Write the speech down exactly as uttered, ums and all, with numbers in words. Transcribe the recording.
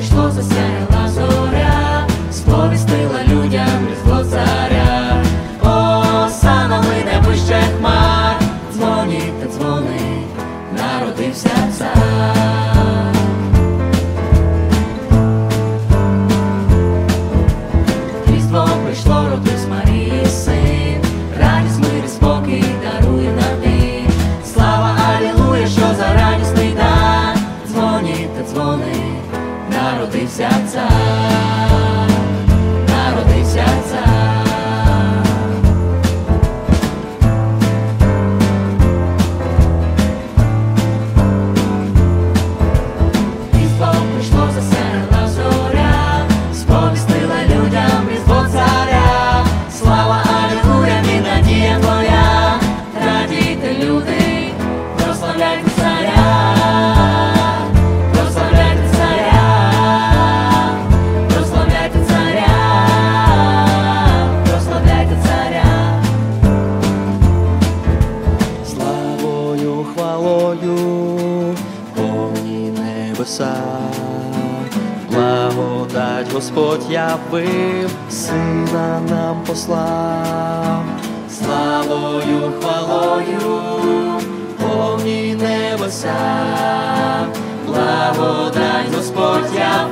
прийшло, засяяла зоря, сповістила людям різдво царя. Осана лине вище хмар, дзвонить та дзвонить, народився цар. Різдво прийшло, родився Марії син, радість, мир і спокій дарує нам він. Слава, алілуя, що за радісний дар, дзвонить та дзвонить, народився цар, народився цар. Різдво прийшло, засяяла зоря, сповістила людям різдво царя. Слава, алілуя, він надія твоя, радійте, люди, прославляйте царя, прославляйте царя, прославляйте царя, прославляйте царя. Славою, хвалою, повні небеса, благодать Господь явив, сина нам послав. Славою, хвалою, повні небеса, благодать Господь явив.